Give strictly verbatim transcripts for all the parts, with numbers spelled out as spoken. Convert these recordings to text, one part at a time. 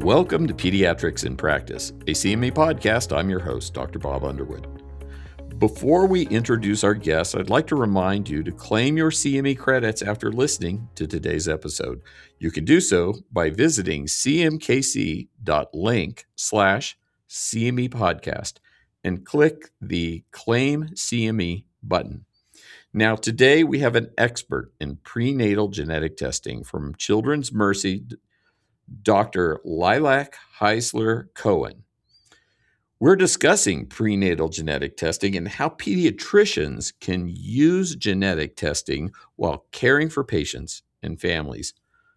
Welcome to Pediatrics in Practice, a C M E podcast. I'm your host, Doctor Bob Underwood. Before we introduce our guests, I'd like to remind you to claim your C M E credits after listening to today's episode. You can do so by visiting cmkc.link slash CME podcast and click the Claim C M E button. Now, today we have an expert in prenatal genetic testing from Children's Mercy, Doctor Lilac Heisler Cohen. We're discussing prenatal genetic testing and how pediatricians can use genetic testing while caring for patients and families.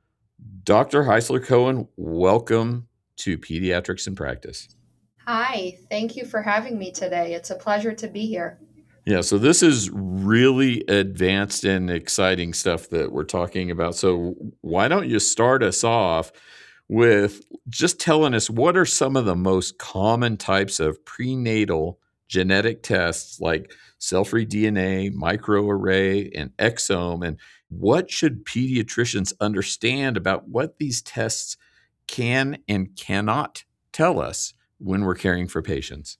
Doctor Heisler Cohen, welcome to Pediatrics in Practice. Hi, thank you for having me today. It's a pleasure to be here. Yeah, so this is really advanced and exciting stuff that we're talking about. So why don't you start us off with just telling us what are some of the most common types of prenatal genetic tests like cell-free D N A, microarray, and exome, and what should pediatricians understand about what these tests can and cannot tell us when we're caring for patients?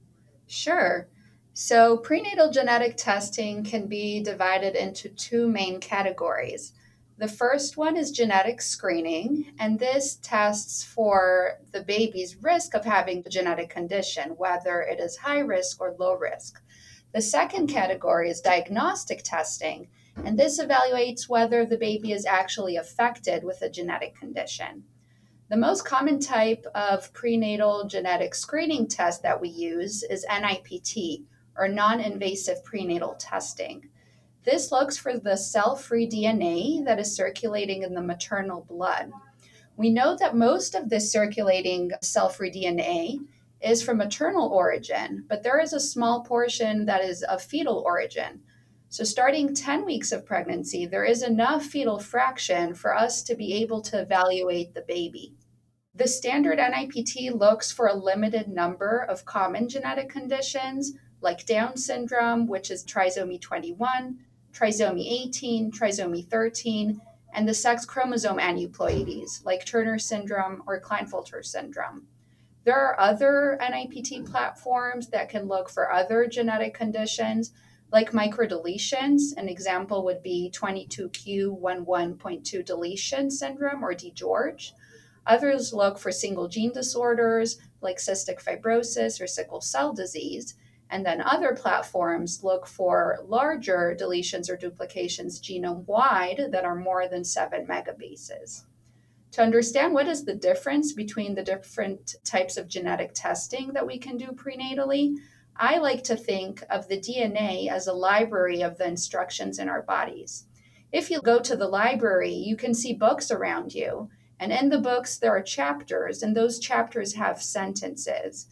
Sure. So, prenatal genetic testing can be divided into two main categories. The first one is genetic screening, and this tests for the baby's risk of having a genetic condition, whether it is high risk or low risk. The second category is diagnostic testing, and this evaluates whether the baby is actually affected with a genetic condition. The most common type of prenatal genetic screening test that we use is N I P T, or non-invasive prenatal testing. This looks for the cell-free D N A that is circulating in the maternal blood. We know that most of this circulating cell-free D N A is from maternal origin, but there is a small portion that is of fetal origin. So starting ten weeks of pregnancy, there is enough fetal fraction for us to be able to evaluate the baby. The standard N I P T looks for a limited number of common genetic conditions like Down syndrome, which is trisomy twenty-one, trisomy eighteen, trisomy thirteen, and the sex chromosome aneuploidies like Turner syndrome or Klinefelter syndrome. There are other N I P T platforms that can look for other genetic conditions like microdeletions. An example would be twenty-two q eleven point two deletion syndrome or DGeorge. Others look for single gene disorders like cystic fibrosis or sickle cell disease. And then other platforms look for larger deletions or duplications genome-wide that are more than seven megabases. To understand what is the difference between the different types of genetic testing that we can do prenatally, I like to think of the D N A as a library of the instructions in our bodies. If you go to the library, you can see books around you. And in the books, there are chapters, and those chapters have sentences.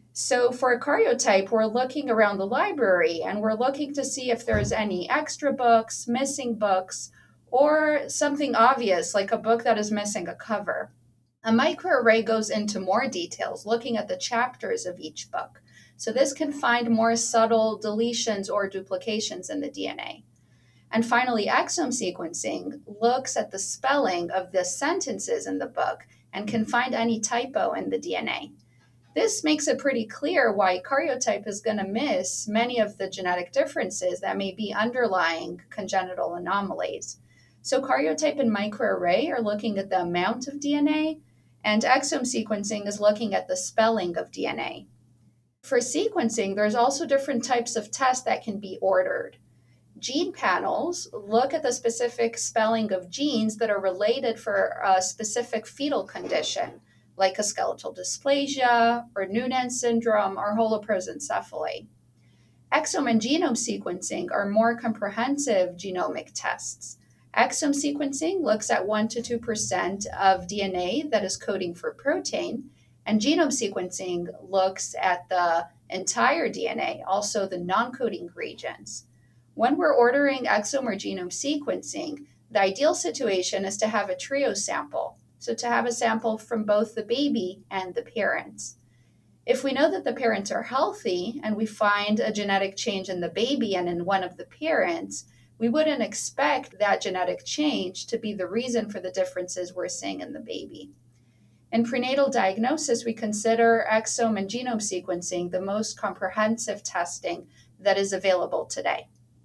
So for a karyotype, we're looking around the library, and we're looking to see if there's any extra books, missing books, or something obvious, like a book that is missing a cover. A microarray goes into more details, looking at the chapters of each book. So this can find more subtle deletions or duplications in the D N A. And finally, exome sequencing looks at the spelling of the sentences in the book and can find any typo in the D N A. This makes it pretty clear why karyotype is going to miss many of the genetic differences that may be underlying congenital anomalies. So karyotype and microarray are looking at the amount of D N A, and exome sequencing is looking at the spelling of D N A. For sequencing, there's also different types of tests that can be ordered. Gene panels look at the specific spelling of genes that are related for a specific fetal condition, like a skeletal dysplasia or Noonan syndrome or holoprosencephaly. Exome and genome sequencing are more comprehensive genomic tests. Exome sequencing looks at one to two percent of D N A that is coding for protein, and genome sequencing looks at the entire D N A, also the non-coding regions. When we're ordering exome or genome sequencing, the ideal situation is to have a trio sample, so to have a sample from both the baby and the parents. If we know that the parents are healthy and we find a genetic change in the baby and in one of the parents, we wouldn't expect that genetic change to be the reason for the differences we're seeing in the baby. In prenatal diagnosis, we consider exome and genome sequencing the most comprehensive testing that is available today.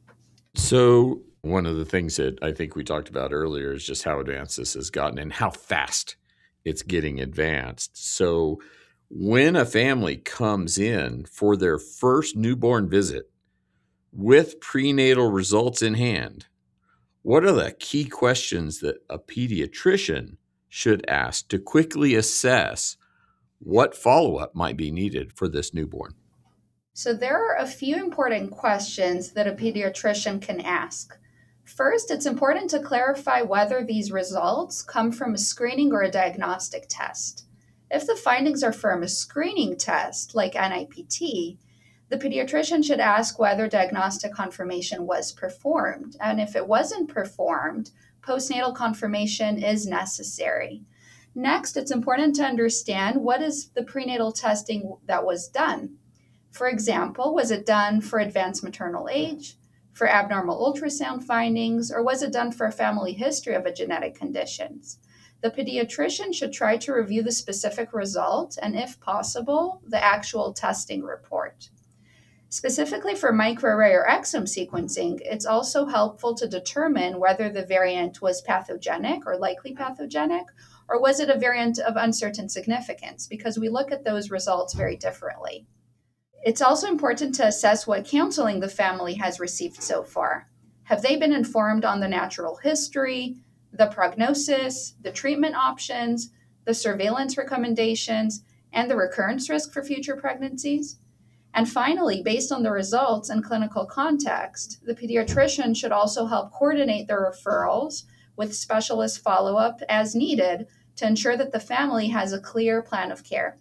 So one of the things that I think we talked about earlier is just how advanced this has gotten and how fast it's getting advanced. So when a family comes in for their first newborn visit with prenatal results in hand, what are the key questions that a pediatrician should ask to quickly assess what follow-up might be needed for this newborn? So there are a few important questions that a pediatrician can ask. First, it's important to clarify whether these results come from a screening or a diagnostic test. If the findings are from a screening test, like N I P T, the pediatrician should ask whether diagnostic confirmation was performed. And if it wasn't performed, postnatal confirmation is necessary. Next, it's important to understand what is the prenatal testing that was done. For example, was it done for advanced maternal age, for abnormal ultrasound findings, or was it done for a family history of a genetic conditions? The pediatrician should try to review the specific result and, if possible, the actual testing report. Specifically for microarray or exome sequencing, it's also helpful to determine whether the variant was pathogenic or likely pathogenic, or was it a variant of uncertain significance, because we look at those results very differently. It's also important to assess what counseling the family has received so far. Have they been informed on the natural history, the prognosis, the treatment options, the surveillance recommendations, and the recurrence risk for future pregnancies? And finally, based on the results and clinical context, the pediatrician should also help coordinate the referrals with specialist follow-up as needed to ensure that the family has a clear plan of care.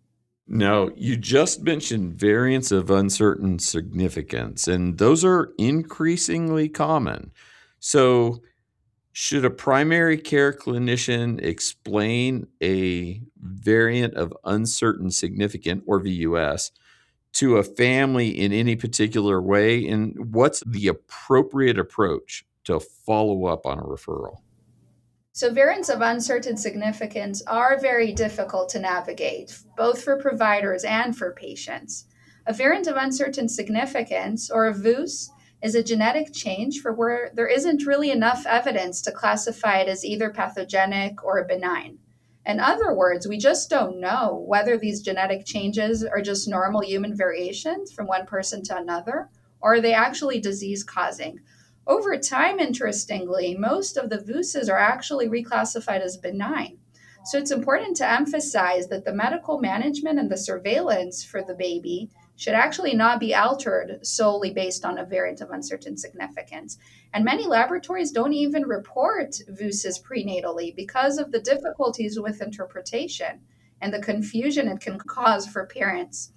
Now, you just mentioned variants of uncertain significance, and those are increasingly common. So, should a primary care clinician explain a variant of uncertain significance, or V U S, to a family in any particular way? And what's the appropriate approach to follow up on a referral? So variants of uncertain significance are very difficult to navigate, both for providers and for patients. A variant of uncertain significance, or a V U S, is a genetic change for where there isn't really enough evidence to classify it as either pathogenic or benign. In other words, we just don't know whether these genetic changes are just normal human variations from one person to another, or are they actually disease-causing. Over time, interestingly, most of the V U Ss are actually reclassified as benign. So it's important to emphasize that the medical management and the surveillance for the baby should actually not be altered solely based on a variant of uncertain significance. And many laboratories don't even report V U Ss prenatally because of the difficulties with interpretation and the confusion it can cause for parents.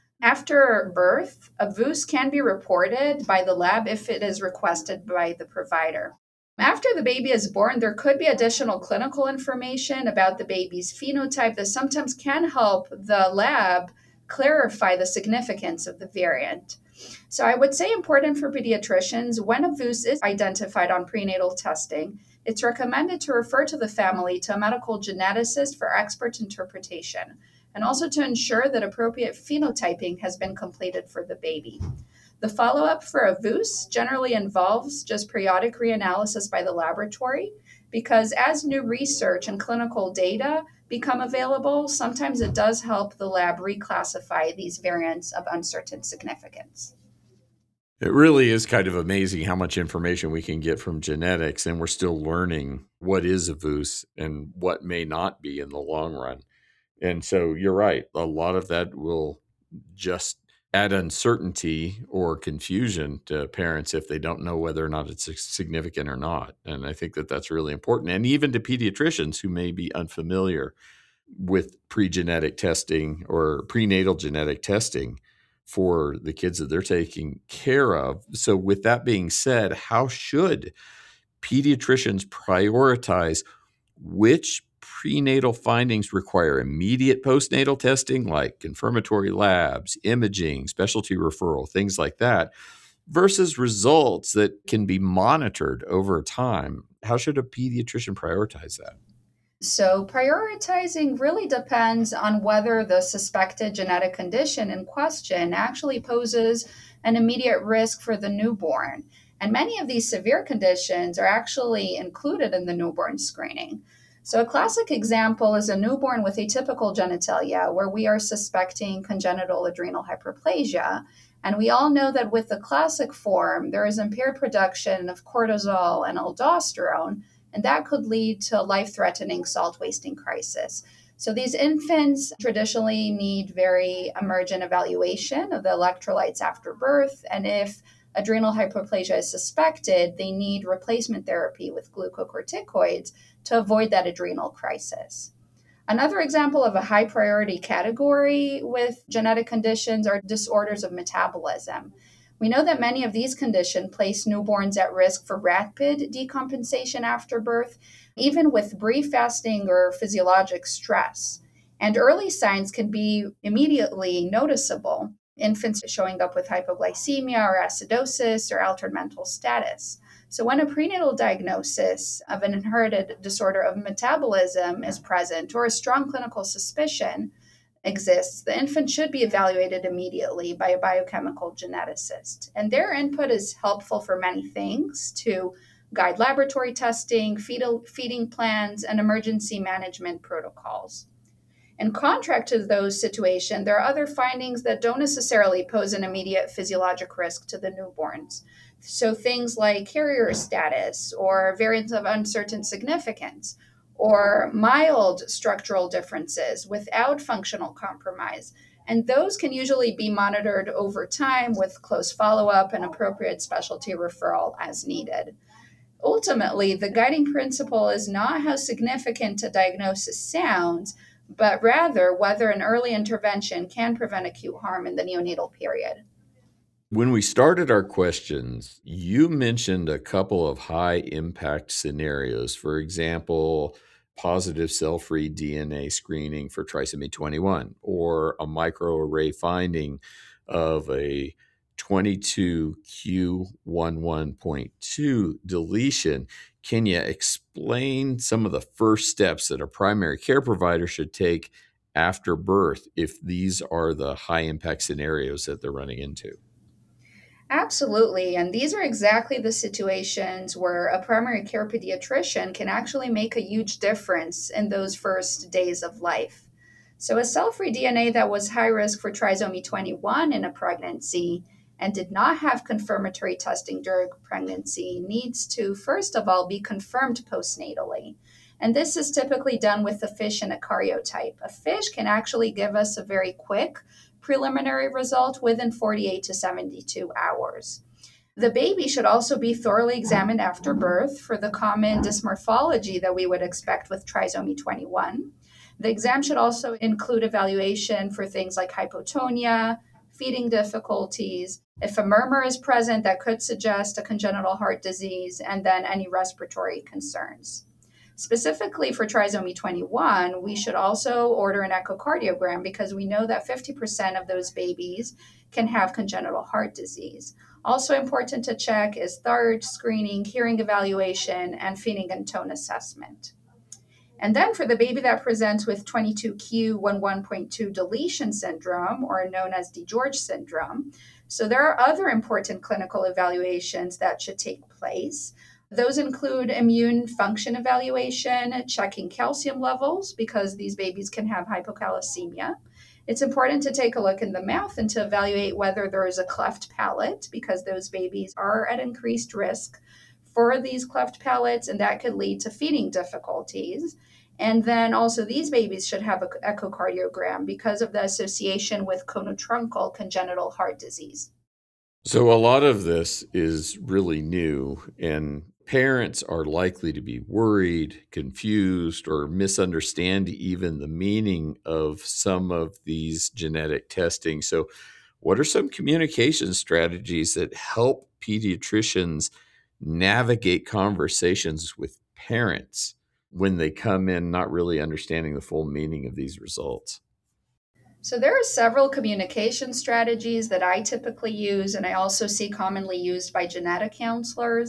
After birth, a V U S can be reported by the lab if it is requested by the provider. After the baby is born, there could be additional clinical information about the baby's phenotype that sometimes can help the lab clarify the significance of the variant. So I would say important for pediatricians, when a V U S is identified on prenatal testing, it's recommended to refer to the family to a medical geneticist for expert interpretation, and also to ensure that appropriate phenotyping has been completed for the baby. The follow-up for a V U S generally involves just periodic reanalysis by the laboratory, because as new research and clinical data become available, sometimes it does help the lab reclassify these variants of uncertain significance. It really is kind of amazing how much information we can get from genetics, and we're still learning what is a V U S and what may not be in the long run. And so you're right. A lot of that will just add uncertainty or confusion to parents if they don't know whether or not it's significant or not. And I think that that's really important. And even to pediatricians who may be unfamiliar with pre-genetic testing or prenatal genetic testing for the kids that they're taking care of. So with that being said, how should pediatricians prioritize which prenatal findings require immediate postnatal testing, like confirmatory labs, imaging, specialty referral, things like that, versus results that can be monitored over time? How should a pediatrician prioritize that? So, prioritizing really depends on whether the suspected genetic condition in question actually poses an immediate risk for the newborn. And many of these severe conditions are actually included in the newborn screening. So, a classic example is a newborn with atypical genitalia where we are suspecting congenital adrenal hyperplasia. And we all know that with the classic form, there is impaired production of cortisol and aldosterone, and that could lead to life-threatening salt wasting crisis. So these infants traditionally need very emergent evaluation of the electrolytes after birth, and if adrenal hyperplasia is suspected, they need replacement therapy with glucocorticoids to avoid that adrenal crisis. Another example of a high priority category with genetic conditions are disorders of metabolism. We know that many of these conditions place newborns at risk for rapid decompensation after birth, even with brief fasting or physiologic stress. And early signs can be immediately noticeable. Infants showing up with hypoglycemia or acidosis or altered mental status. So, when a prenatal diagnosis of an inherited disorder of metabolism is present or a strong clinical suspicion exists, the infant should be evaluated immediately by a biochemical geneticist. And their input is helpful for many things to guide laboratory testing, fetal, feeding plans, and emergency management protocols. In contrast to those situations, there are other findings that don't necessarily pose an immediate physiologic risk to the newborns. So things like carrier status or variants of uncertain significance or mild structural differences without functional compromise. And those can usually be monitored over time with close follow-up and appropriate specialty referral as needed. Ultimately, the guiding principle is not how significant a diagnosis sounds, but rather whether an early intervention can prevent acute harm in the neonatal period. When we started our questions, you mentioned a couple of high impact scenarios. For example, positive cell-free D N A screening for trisomy twenty-one, or a microarray finding of a twenty-two q eleven point two deletion. Can you explain some of the first steps that a primary care provider should take after birth if these are the high impact scenarios that they're running into? Absolutely. And these are exactly the situations where a primary care pediatrician can actually make a huge difference in those first days of life. So, a cell free D N A that was high risk for trisomy twenty-one in a pregnancy and did not have confirmatory testing during pregnancy needs to, first of all, be confirmed postnatally. And this is typically done with a FISH and a karyotype. A FISH can actually give us a very quick preliminary result within forty-eight to seventy-two hours. The baby should also be thoroughly examined after birth for the common dysmorphology that we would expect with trisomy twenty-one. The exam should also include evaluation for things like hypotonia, feeding difficulties. If a murmur is present, that could suggest a congenital heart disease, and then any respiratory concerns. Specifically for trisomy twenty-one, we should also order an echocardiogram because we know that fifty percent of those babies can have congenital heart disease. Also important to check is third screening, hearing evaluation, and feeding and tone assessment. And then for the baby that presents with twenty-two q eleven point two deletion syndrome, or known as DiGeorge syndrome, so there are other important clinical evaluations that should take place. Those include immune function evaluation, checking calcium levels because these babies can have hypocalcemia. It's important to take a look in the mouth and to evaluate whether there is a cleft palate because those babies are at increased risk for these cleft palates, and that could lead to feeding difficulties. And then also these babies should have an echocardiogram because of the association with conotruncal congenital heart disease. So a lot of this is really new, and parents are likely to be worried, confused, or misunderstand even the meaning of some of these genetic testing. So what are some communication strategies that help pediatricians navigate conversations with parents when they come in not really understanding the full meaning of these results? So there are several communication strategies that I typically use, and I also see commonly used by genetic counselors.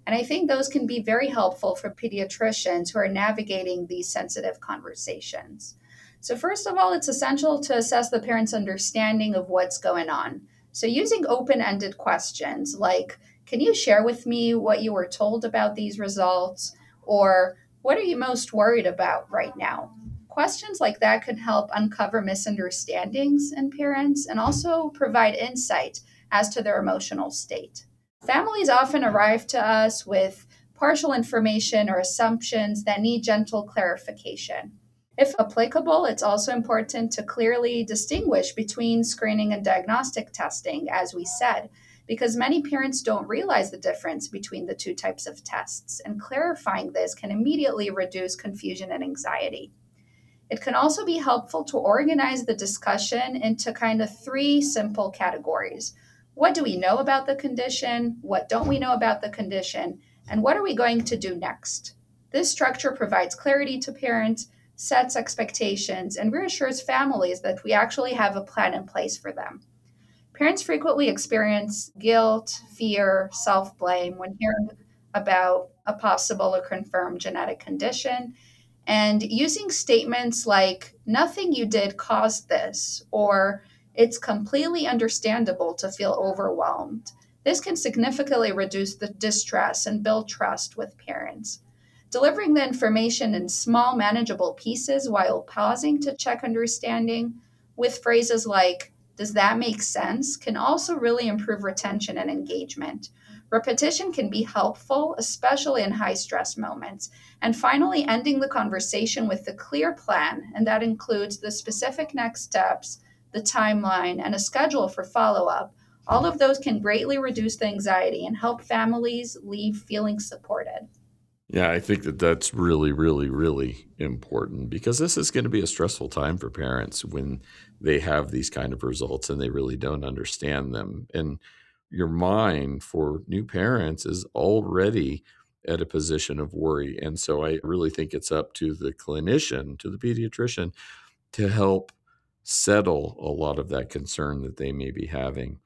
And I think those can be very helpful for pediatricians who are navigating these sensitive conversations. So, first of all, it's essential to assess the parent's understanding of what's going on. So, using open ended questions like, can you share with me what you were told about these results? Or, what are you most worried about right now? Questions like that can help uncover misunderstandings in parents and also provide insight as to their emotional state. Families often arrive to us with partial information or assumptions that need gentle clarification. If applicable, it's also important to clearly distinguish between screening and diagnostic testing, as we said, because many parents don't realize the difference between the two types of tests, and clarifying this can immediately reduce confusion and anxiety. It can also be helpful to organize the discussion into kind of three simple categories. What do we know about the condition? What don't we know about the condition? And what are we going to do next? This structure provides clarity to parents, sets expectations, and reassures families that we actually have a plan in place for them. Parents frequently experience guilt, fear, self-blame when hearing about a possible or confirmed genetic condition. And using statements like, nothing you did caused this, or it's completely understandable to feel overwhelmed. This can significantly reduce the distress and build trust with parents. Delivering the information in small, manageable pieces while pausing to check understanding with phrases like, does that make sense? Can also really improve retention and engagement. Repetition can be helpful, especially in high stress moments. And finally, ending the conversation with a clear plan, and that includes the specific next steps, the timeline, and a schedule for follow-up. All of those can greatly reduce the anxiety and help families leave feeling supported. Yeah, I think that that's really, really, really important because this is going to be a stressful time for parents when they have these kind of results and they really don't understand them. And your mind for new parents is already at a position of worry. And so I really think it's up to the clinician, to the pediatrician, to help settle a lot of that concern that they may be having.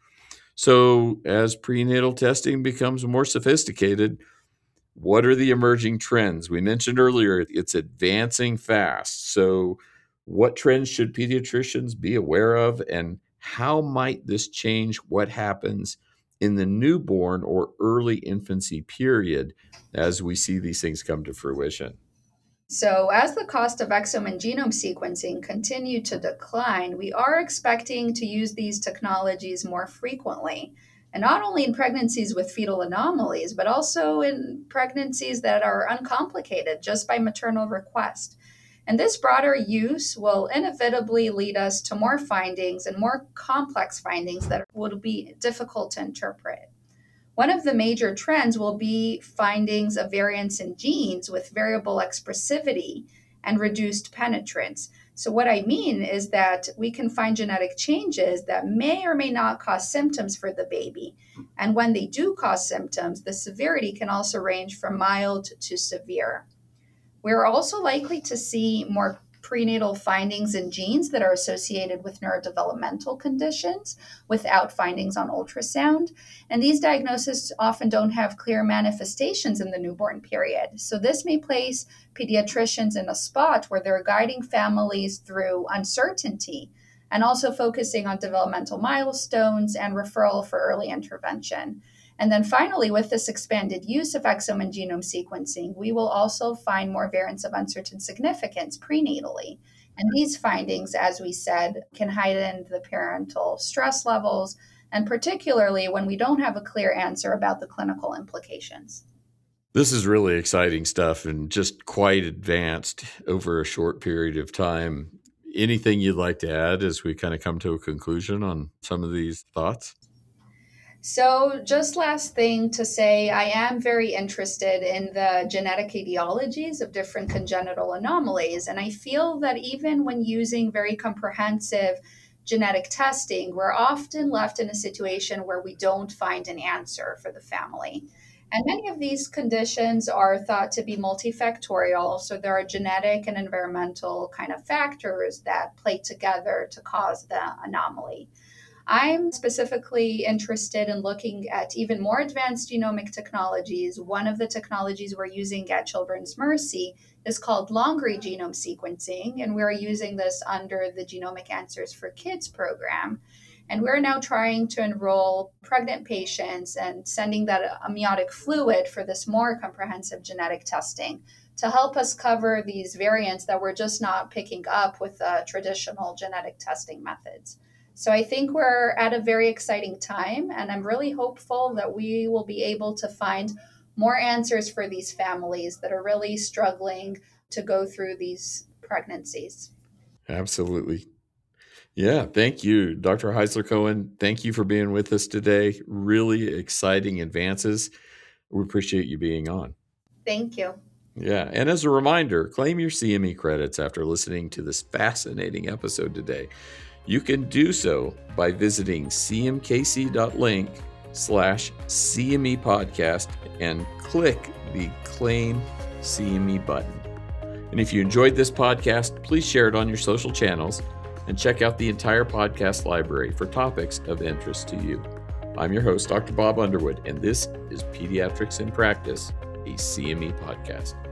So as prenatal testing becomes more sophisticated, what are the emerging trends? We mentioned earlier it's advancing fast. So, what trends should pediatricians be aware of, and how might this change what happens in the newborn or early infancy period as we see these things come to fruition? So, as the cost of exome and genome sequencing continue to decline, we are expecting to use these technologies more frequently. And not only in pregnancies with fetal anomalies, but also in pregnancies that are uncomplicated just by maternal request. And this broader use will inevitably lead us to more findings and more complex findings that will be difficult to interpret. One of the major trends will be findings of variants in genes with variable expressivity and reduced penetrance. So, what I mean is that we can find genetic changes that may or may not cause symptoms for the baby. And when they do cause symptoms, the severity can also range from mild to severe. We're also likely to see more prenatal findings in genes that are associated with neurodevelopmental conditions without findings on ultrasound. And these diagnoses often don't have clear manifestations in the newborn period. So this may place pediatricians in a spot where they're guiding families through uncertainty and also focusing on developmental milestones and referral for early intervention. And then finally, with this expanded use of exome and genome sequencing, we will also find more variants of uncertain significance prenatally. And these findings, as we said, can heighten the parental stress levels, and particularly when we don't have a clear answer about the clinical implications. This is really exciting stuff and just quite advanced over a short period of time. Anything you'd like to add as we kind of come to a conclusion on some of these thoughts? So, just last thing to say, I am very interested in the genetic etiologies of different congenital anomalies. And I feel that even when using very comprehensive genetic testing, we're often left in a situation where we don't find an answer for the family. And many of these conditions are thought to be multifactorial. So, there are genetic and environmental kind of factors that play together to cause the anomaly. I'm specifically interested in looking at even more advanced genomic technologies. One of the technologies we're using at Children's Mercy is called long-read genome sequencing, and we're using this under the Genomic Answers for Kids program. And we're now trying to enroll pregnant patients and sending that amniotic fluid for this more comprehensive genetic testing to help us cover these variants that we're just not picking up with uh, traditional genetic testing methods. So I think we're at a very exciting time, and I'm really hopeful that we will be able to find more answers for these families that are really struggling to go through these pregnancies. Absolutely. Yeah, thank you, Doctor Heisler-Cohen. Thank you for being with us today. Really exciting advances. We appreciate you being on. Thank you. Yeah, and as a reminder, claim your C M E credits after listening to this fascinating episode today. You can do so by visiting cmkc.link slash CME podcast and click the Claim C M E button. And if you enjoyed this podcast, please share it on your social channels and check out the entire podcast library for topics of interest to you. I'm your host, Doctor Bob Underwood, and this is Pediatrics in Practice, a C M E podcast.